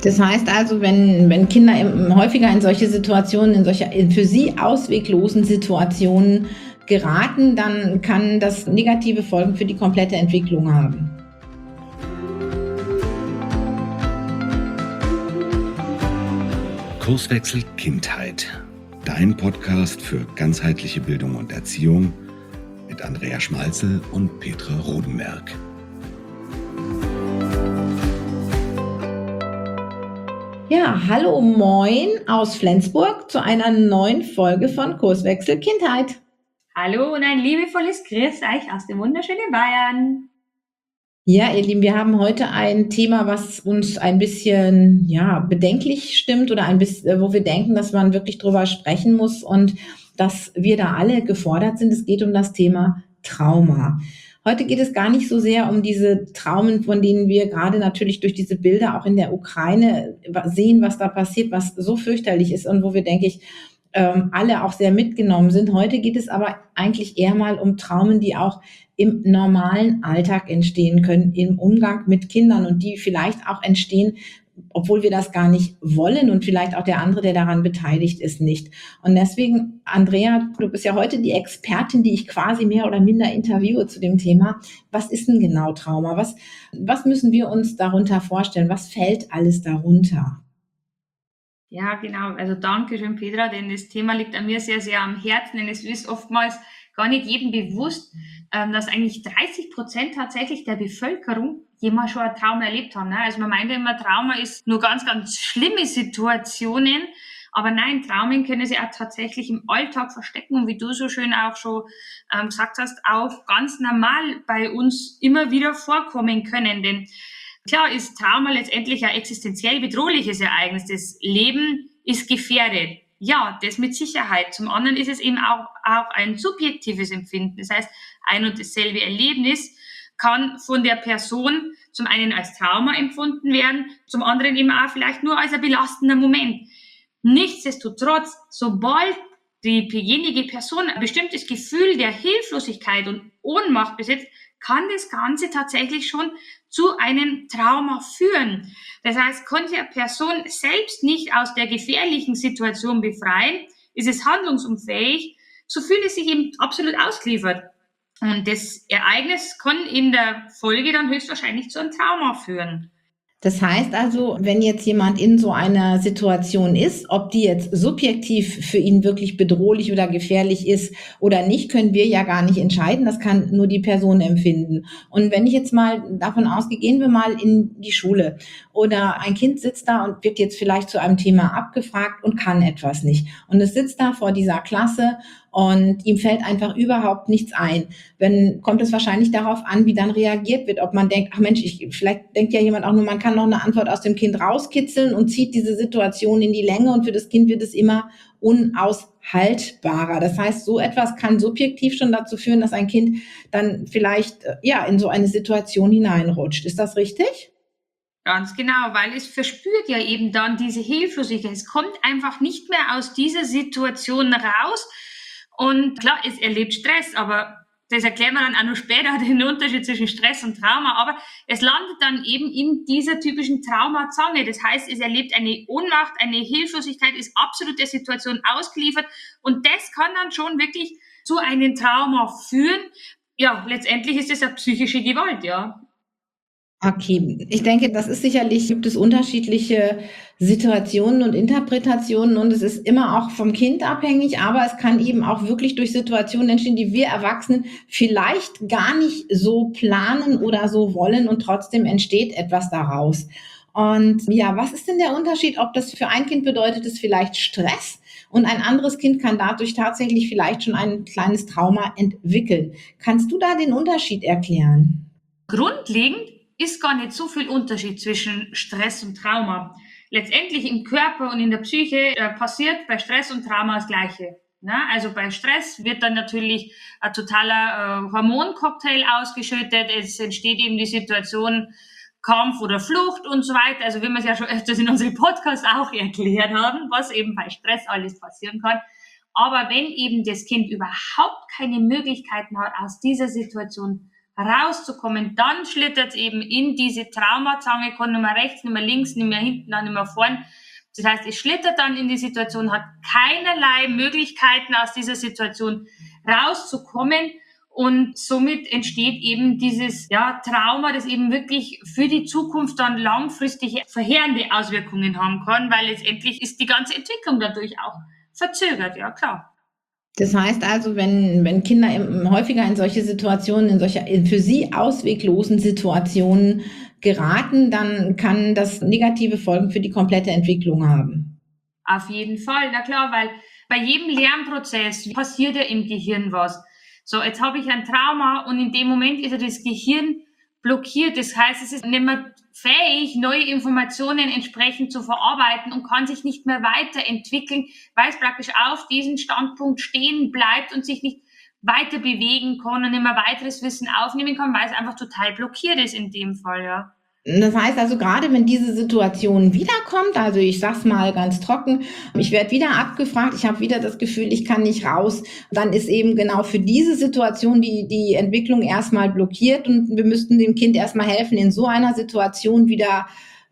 Das heißt also, wenn Kinder häufiger in solche Situationen, in solche für sie ausweglosen Situationen geraten, dann kann das negative Folgen für die komplette Entwicklung haben. Kurswechsel Kindheit. Dein Podcast für ganzheitliche Bildung und Erziehung mit Andrea Schmalzel und Petra Rodenberg. Ja, hallo, moin aus Flensburg zu einer neuen Folge von Kurswechsel Kindheit. Hallo und ein liebevolles Grüß euch aus dem wunderschönen Bayern. Ja, ihr Lieben, wir haben heute ein Thema, was uns ein bisschen, bedenklich stimmt oder ein bisschen, wo wir denken, dass man wirklich drüber sprechen muss und dass wir da alle gefordert sind. Es geht um das Thema Trauma. Heute geht es gar nicht so sehr um diese Traumen, von denen wir gerade natürlich durch diese Bilder auch in der Ukraine sehen, was da passiert, was so fürchterlich ist und wo wir, denke ich, alle auch sehr mitgenommen sind. Heute geht es aber eigentlich eher mal um Traumen, die auch im normalen Alltag entstehen können, im Umgang mit Kindern und die vielleicht auch entstehen, obwohl wir das gar nicht wollen und vielleicht auch der andere, der daran beteiligt ist, nicht. Und deswegen, Andrea, du bist ja heute die Expertin, die ich quasi mehr oder minder interviewe zu dem Thema. Was ist denn genau Trauma? Was müssen wir uns darunter vorstellen? Was fällt alles darunter? Ja, genau. Also danke schön, Petra, denn das Thema liegt an mir sehr, sehr am Herzen, denn es ist oftmals gar nicht jedem bewusst, dass eigentlich 30% tatsächlich der Bevölkerung jemals schon ein Trauma erlebt haben. Ne? Also man meint ja immer, Trauma ist nur ganz, ganz schlimme Situationen, aber nein, Traumen können sich auch tatsächlich im Alltag verstecken und wie du so schön auch schon gesagt hast, auch ganz normal bei uns immer wieder vorkommen können, denn klar ist Trauma letztendlich ein existenziell bedrohliches Ereignis. Das Leben ist gefährdet. Ja, das mit Sicherheit. Zum anderen ist es eben auch ein subjektives Empfinden. Das heißt, ein und dasselbe Erlebnis kann von der Person zum einen als Trauma empfunden werden, zum anderen eben auch vielleicht nur als ein belastender Moment. Nichtsdestotrotz, sobald diejenige Person ein bestimmtes Gefühl der Hilflosigkeit und Ohnmacht besitzt, kann das Ganze tatsächlich schon zu einem Trauma führen. Das heißt, konnte eine Person selbst nicht aus der gefährlichen Situation befreien, ist es handlungsunfähig, so fühlt es sich eben absolut ausgeliefert. Und das Ereignis kann in der Folge dann höchstwahrscheinlich zu einem Trauma führen. Das heißt also, wenn jetzt jemand in so einer Situation ist, ob die jetzt subjektiv für ihn wirklich bedrohlich oder gefährlich ist oder nicht, können wir ja gar nicht entscheiden. Das kann nur die Person empfinden. Und wenn ich jetzt mal davon ausgehe, gehen wir mal in die Schule oder ein Kind sitzt da und wird jetzt vielleicht zu einem Thema abgefragt und kann etwas nicht. Und es sitzt da vor dieser Klasse und ihm fällt einfach überhaupt nichts ein. Kommt es wahrscheinlich darauf an, wie dann reagiert wird, ob man denkt, ach Mensch, vielleicht denkt ja jemand auch nur, man kann noch eine Antwort aus dem Kind rauskitzeln und zieht diese Situation in die Länge und für das Kind wird es immer unaushaltbarer. Das heißt, so etwas kann subjektiv schon dazu führen, dass ein Kind dann vielleicht in so eine Situation hineinrutscht. Ist das richtig? Ganz genau, weil es verspürt ja eben dann diese Hilflosigkeit. Es kommt einfach nicht mehr aus dieser Situation raus. Und klar, es erlebt Stress, aber das erklären wir dann auch noch später, den Unterschied zwischen Stress und Trauma. Aber es landet dann eben in dieser typischen Traumazange. Das heißt, es erlebt eine Ohnmacht, eine Hilflosigkeit, ist absolut der Situation ausgeliefert. Und das kann dann schon wirklich zu einem Trauma führen. Ja, letztendlich ist es eine psychische Gewalt, ja. Okay, ich denke, gibt es unterschiedliche Situationen und Interpretationen und es ist immer auch vom Kind abhängig, aber es kann eben auch wirklich durch Situationen entstehen, die wir Erwachsenen vielleicht gar nicht so planen oder so wollen und trotzdem entsteht etwas daraus. Und ja, was ist denn der Unterschied, ob das für ein Kind bedeutet es vielleicht Stress und ein anderes Kind kann dadurch tatsächlich vielleicht schon ein kleines Trauma entwickeln? Kannst du da den Unterschied erklären? Grundlegend ist gar nicht so viel Unterschied zwischen Stress und Trauma. Letztendlich im Körper und in der Psyche passiert bei Stress und Trauma das Gleiche. Na, also bei Stress wird dann natürlich ein totaler Hormoncocktail ausgeschüttet. Es entsteht eben die Situation Kampf oder Flucht und so weiter. Also wie wir es ja schon öfters in unserem Podcast auch erklärt haben, was eben bei Stress alles passieren kann. Aber wenn eben das Kind überhaupt keine Möglichkeiten hat, aus dieser Situation rauszukommen, dann schlittert es eben in diese Traumazange, kann nicht mehr rechts, nicht mehr links, nicht mehr hinten, nicht mehr vorn. Das heißt, es schlittert dann in die Situation, hat keinerlei Möglichkeiten aus dieser Situation rauszukommen und somit entsteht eben dieses Trauma, das eben wirklich für die Zukunft dann langfristige verheerende Auswirkungen haben kann, weil letztendlich ist die ganze Entwicklung dadurch auch verzögert, ja klar. Das heißt also, wenn Kinder häufiger in solche Situationen, in solche für sie ausweglosen Situationen geraten, dann kann das negative Folgen für die komplette Entwicklung haben. Auf jeden Fall, na klar, weil bei jedem Lernprozess passiert ja im Gehirn was. So, jetzt habe ich ein Trauma und in dem Moment ist ja das Gehirn blockiert. Das heißt, es ist nicht mehr fähig, neue Informationen entsprechend zu verarbeiten und kann sich nicht mehr weiterentwickeln, weil es praktisch auf diesem Standpunkt stehen bleibt und sich nicht weiter bewegen kann und nicht mehr weiteres Wissen aufnehmen kann, weil es einfach total blockiert ist in dem Fall, ja. Das heißt also, gerade wenn diese Situation wiederkommt, also ich sag's mal ganz trocken, ich werde wieder abgefragt, ich habe wieder das Gefühl, ich kann nicht raus, dann ist eben genau für diese Situation die Entwicklung erstmal blockiert und wir müssten dem Kind erstmal helfen, in so einer Situation wieder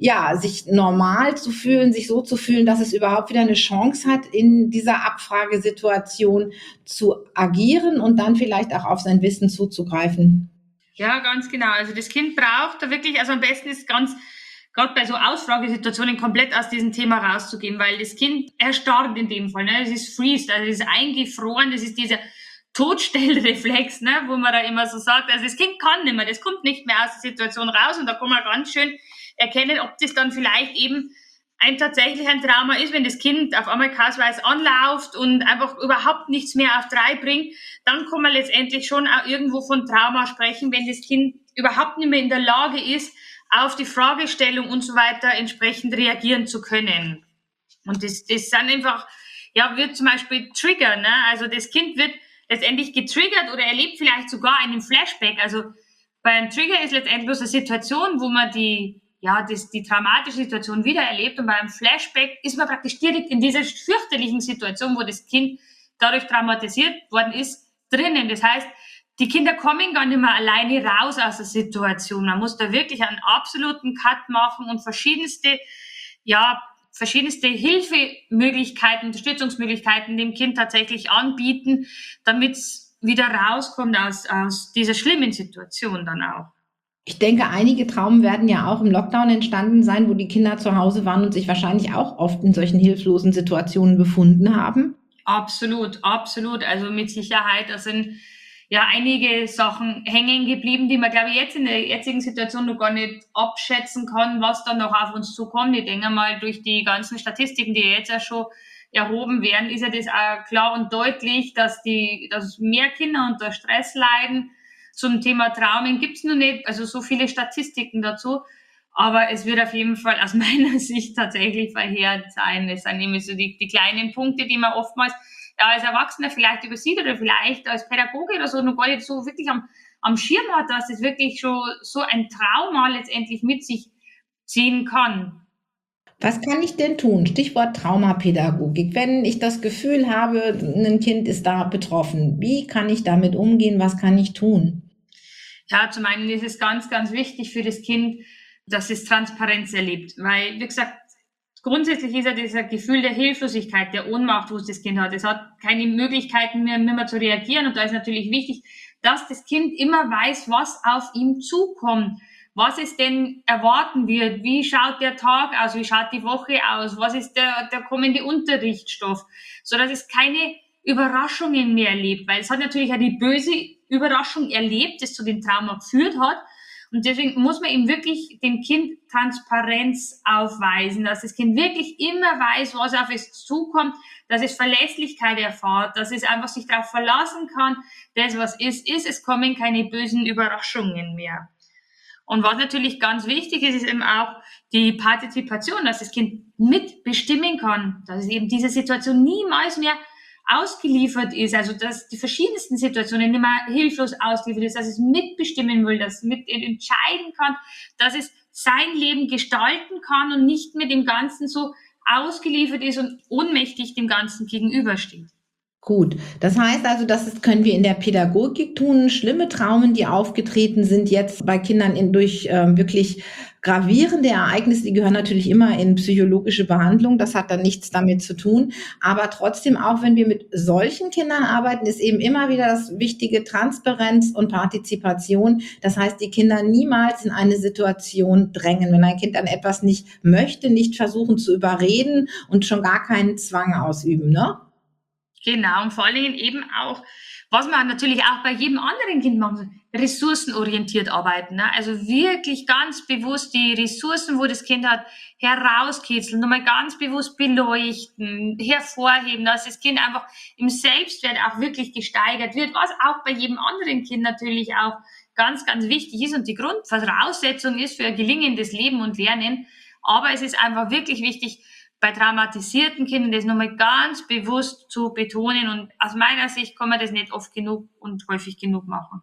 sich normal zu fühlen, sich so zu fühlen, dass es überhaupt wieder eine Chance hat, in dieser Abfragesituation zu agieren und dann vielleicht auch auf sein Wissen zuzugreifen. Ja, ganz genau. Also das Kind braucht da wirklich, also am besten ist gerade bei so Ausfragesituationen komplett aus diesem Thema rauszugehen, weil das Kind erstarrt in dem Fall, ne? Das ist freezed, also das ist eingefroren, das ist dieser Todstellreflex, ne? Wo man da immer so sagt, also das Kind kann nicht mehr, das kommt nicht mehr aus der Situation raus und da kann man ganz schön erkennen, ob das dann vielleicht eben tatsächlich ein Trauma ist, wenn das Kind auf einmal kausweise anläuft und einfach überhaupt nichts mehr auf 3 bringt, dann kann man letztendlich schon auch irgendwo von Trauma sprechen, wenn das Kind überhaupt nicht mehr in der Lage ist, auf die Fragestellung und so weiter entsprechend reagieren zu können. Und das sind einfach, wird zum Beispiel Trigger, ne? Also das Kind wird letztendlich getriggert oder erlebt vielleicht sogar einen Flashback. Also bei einem Trigger ist letztendlich bloß eine Situation, wo man die traumatische Situation wieder erlebt und beim Flashback ist man praktisch direkt in dieser fürchterlichen Situation, wo das Kind dadurch traumatisiert worden ist, drinnen. Das heißt, die Kinder kommen gar nicht mehr alleine raus aus der Situation. Man muss da wirklich einen absoluten Cut machen und verschiedenste Hilfemöglichkeiten, Unterstützungsmöglichkeiten dem Kind tatsächlich anbieten, damit es wieder rauskommt aus dieser schlimmen Situation dann auch. Ich denke, einige Traumen werden ja auch im Lockdown entstanden sein, wo die Kinder zu Hause waren und sich wahrscheinlich auch oft in solchen hilflosen Situationen befunden haben. Absolut, absolut. Also mit Sicherheit, da sind einige Sachen hängen geblieben, die man, glaube ich, jetzt in der jetzigen Situation noch gar nicht abschätzen kann, was dann noch auf uns zukommt. Ich denke mal, durch die ganzen Statistiken, die jetzt ja schon erhoben werden, ist ja das auch klar und deutlich, dass mehr Kinder unter Stress leiden. Zum Thema Traumen gibt's noch nicht, also so viele Statistiken dazu. Aber es wird auf jeden Fall aus meiner Sicht tatsächlich verheerend sein. Es sind nämlich so die kleinen Punkte, die man oftmals als Erwachsener vielleicht übersieht oder vielleicht als Pädagoge oder so noch gar nicht so wirklich am Schirm hat, dass es wirklich schon so ein Trauma letztendlich mit sich ziehen kann. Was kann ich denn tun? Stichwort Traumapädagogik. Wenn ich das Gefühl habe, ein Kind ist da betroffen, wie kann ich damit umgehen? Was kann ich tun? Ja, zum einen ist es ganz, ganz wichtig für das Kind, dass es Transparenz erlebt. Weil, wie gesagt, grundsätzlich ist ja dieser Gefühl der Hilflosigkeit, der Ohnmacht, wo es das Kind hat. Es hat keine Möglichkeiten mehr zu reagieren. Und da ist natürlich wichtig, dass das Kind immer weiß, was auf ihm zukommt, was es denn erwarten wird, wie schaut der Tag aus, wie schaut die Woche aus, was ist der kommende Unterrichtsstoff, so dass es keine Überraschungen mehr erlebt, weil es hat natürlich auch die böse Überraschung erlebt, das zu dem Trauma geführt hat. Und deswegen muss man eben wirklich dem Kind Transparenz aufweisen, dass das Kind wirklich immer weiß, was auf es zukommt, dass es Verlässlichkeit erfährt, dass es einfach sich darauf verlassen kann, das, was ist, es kommen keine bösen Überraschungen mehr. Und was natürlich ganz wichtig ist, ist eben auch die Partizipation, dass das Kind mitbestimmen kann, dass es eben diese Situation niemals mehr ausgeliefert ist, also dass die verschiedensten Situationen nicht mehr hilflos ausgeliefert ist, dass es mitbestimmen will, dass es mit entscheiden kann, dass es sein Leben gestalten kann und nicht mehr dem Ganzen so ausgeliefert ist und ohnmächtig dem Ganzen gegenübersteht. Gut, das heißt also, können wir in der Pädagogik tun. Schlimme Traumen, die aufgetreten sind jetzt bei Kindern durch wirklich gravierende Ereignisse, die gehören natürlich immer in psychologische Behandlung. Das hat dann nichts damit zu tun. Aber trotzdem, auch wenn wir mit solchen Kindern arbeiten, ist eben immer wieder das wichtige Transparenz und Partizipation. Das heißt, die Kinder niemals in eine Situation drängen. Wenn ein Kind dann etwas nicht möchte, nicht versuchen zu überreden und schon gar keinen Zwang ausüben, ne? Genau, und vor allen Dingen eben auch, was man natürlich auch bei jedem anderen Kind machen soll, ressourcenorientiert arbeiten. Ne? Also wirklich ganz bewusst die Ressourcen, wo das Kind hat, herauskitzeln, nochmal ganz bewusst beleuchten, hervorheben, dass das Kind einfach im Selbstwert auch wirklich gesteigert wird, was auch bei jedem anderen Kind natürlich auch ganz, ganz wichtig ist und die Grundvoraussetzung ist für ein gelingendes Leben und Lernen. Aber es ist einfach wirklich wichtig, bei traumatisierten Kindern das nochmal ganz bewusst zu betonen. Und aus meiner Sicht kann man das nicht oft genug und häufig genug machen.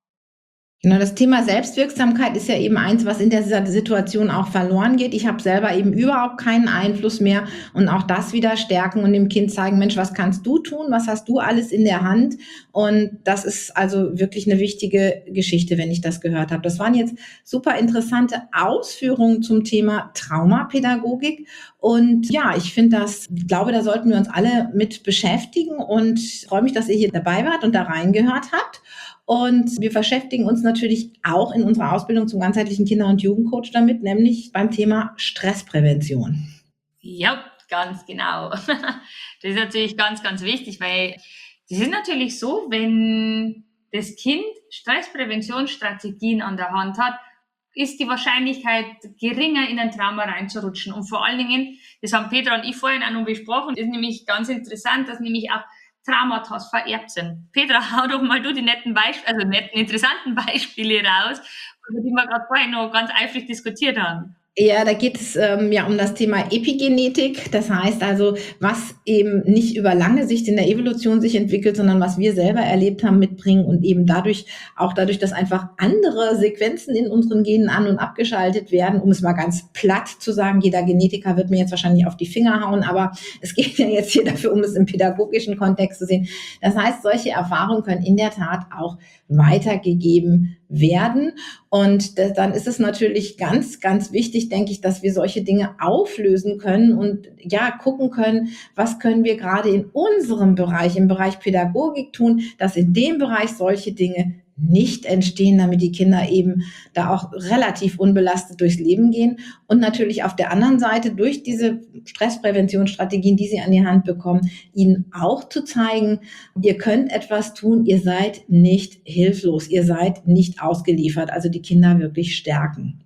Genau, das Thema Selbstwirksamkeit ist ja eben eins, was in dieser Situation auch verloren geht. Ich habe selber eben überhaupt keinen Einfluss mehr und auch das wieder stärken und dem Kind zeigen, Mensch, was kannst du tun? Was hast du alles in der Hand? Und das ist also wirklich eine wichtige Geschichte, wenn ich das gehört habe. Das waren jetzt super interessante Ausführungen zum Thema Traumapädagogik. Und ja, ich glaube, da sollten wir uns alle mit beschäftigen und freue mich, dass ihr hier dabei wart und da reingehört habt. Und wir beschäftigen uns natürlich auch in unserer Ausbildung zum ganzheitlichen Kinder- und Jugendcoach damit, nämlich beim Thema Stressprävention. Ja, ganz genau. Das ist natürlich ganz, ganz wichtig, weil das ist natürlich so, wenn das Kind Stresspräventionsstrategien an der Hand hat, ist die Wahrscheinlichkeit geringer, in ein Trauma reinzurutschen. Und vor allen Dingen, das haben Petra und ich vorhin auch noch besprochen, ist nämlich ganz interessant, dass nämlich auch Traumata vererbt sind. Petra, hau doch mal du die interessanten Beispiele raus, über die wir gerade vorhin noch ganz eifrig diskutiert haben. Ja, da geht es ja um das Thema Epigenetik. Das heißt also, was eben nicht über lange Sicht in der Evolution sich entwickelt, sondern was wir selber erlebt haben, mitbringen und eben dadurch, dass einfach andere Sequenzen in unseren Genen an- und abgeschaltet werden, um es mal ganz platt zu sagen, jeder Genetiker wird mir jetzt wahrscheinlich auf die Finger hauen, aber es geht ja jetzt hier dafür, um es im pädagogischen Kontext zu sehen. Das heißt, solche Erfahrungen können in der Tat auch weitergegeben werden. Und dann ist es natürlich ganz, ganz wichtig, denke ich, dass wir solche Dinge auflösen können und ja, gucken können, was können wir gerade in unserem Bereich, im Bereich Pädagogik tun, dass in dem Bereich solche Dinge nicht entstehen, damit die Kinder eben da auch relativ unbelastet durchs Leben gehen. Und natürlich auf der anderen Seite durch diese Stresspräventionsstrategien, die sie an die Hand bekommen, ihnen auch zu zeigen, ihr könnt etwas tun, ihr seid nicht hilflos, ihr seid nicht ausgeliefert, also die Kinder wirklich stärken.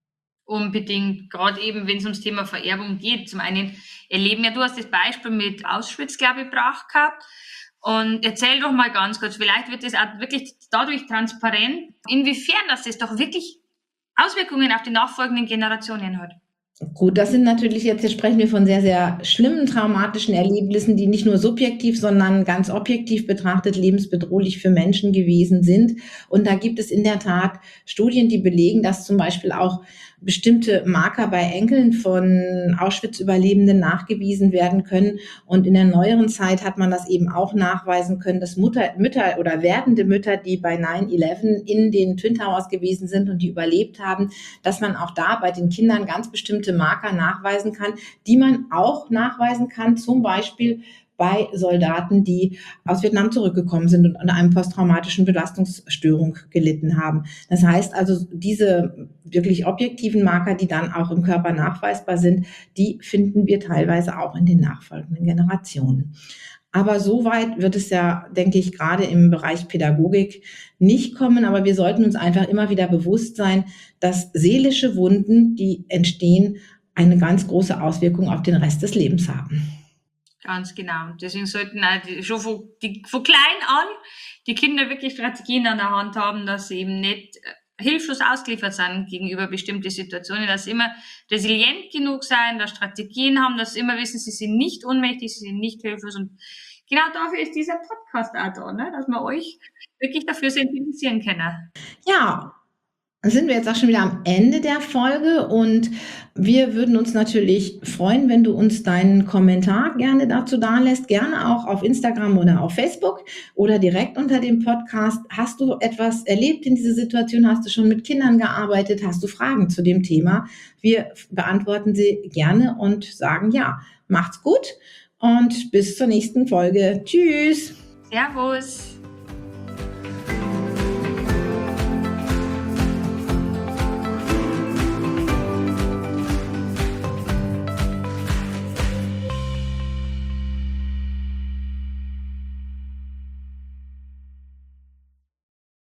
Unbedingt, gerade eben, wenn es ums Thema Vererbung geht. Zum einen erleben ja, du hast das Beispiel mit Auschwitz, glaube ich, gebracht gehabt. Und erzähl doch mal ganz kurz, vielleicht wird das auch wirklich dadurch transparent, inwiefern das doch wirklich Auswirkungen auf die nachfolgenden Generationen hat. Gut, das sind natürlich jetzt sprechen wir von sehr, sehr schlimmen traumatischen Erlebnissen, die nicht nur subjektiv, sondern ganz objektiv betrachtet lebensbedrohlich für Menschen gewesen sind. Und da gibt es in der Tat Studien, die belegen, dass zum Beispiel auch bestimmte Marker bei Enkeln von Auschwitz-Überlebenden nachgewiesen werden können. Und in der neueren Zeit hat man das eben auch nachweisen können, dass Mütter oder werdende Mütter, die bei 9/11 in den Twin Towers gewesen sind und die überlebt haben, dass man auch da bei den Kindern ganz bestimmte Marker nachweisen kann, die man auch nachweisen kann, zum Beispiel bei Soldaten, die aus Vietnam zurückgekommen sind und an einem posttraumatischen Belastungsstörung gelitten haben. Das heißt also, diese wirklich objektiven Marker, die dann auch im Körper nachweisbar sind, die finden wir teilweise auch in den nachfolgenden Generationen. Aber so weit wird es ja, denke ich, gerade im Bereich Pädagogik nicht kommen. Aber wir sollten uns einfach immer wieder bewusst sein, dass seelische Wunden, die entstehen, eine ganz große Auswirkung auf den Rest des Lebens haben. Ganz genau. Deswegen sollten auch schon von klein an die Kinder wirklich Strategien an der Hand haben, dass sie eben nicht hilflos ausgeliefert sind gegenüber bestimmten Situationen, dass sie immer resilient genug sein, dass Strategien haben, dass sie immer wissen, sie sind nicht ohnmächtig, sie sind nicht hilflos. Und genau dafür ist dieser Podcast auch da, ne? Dass wir euch wirklich dafür sensibilisieren können. Ja, Dann sind wir jetzt auch schon wieder am Ende der Folge und wir würden uns natürlich freuen, wenn du uns deinen Kommentar gerne dazu dalässt, gerne auch auf Instagram oder auf Facebook oder direkt unter dem Podcast. Hast du etwas erlebt in dieser Situation? Hast du schon mit Kindern gearbeitet? Hast du Fragen zu dem Thema? Wir beantworten sie gerne und sagen ja. Macht's gut und bis zur nächsten Folge. Tschüss. Servus.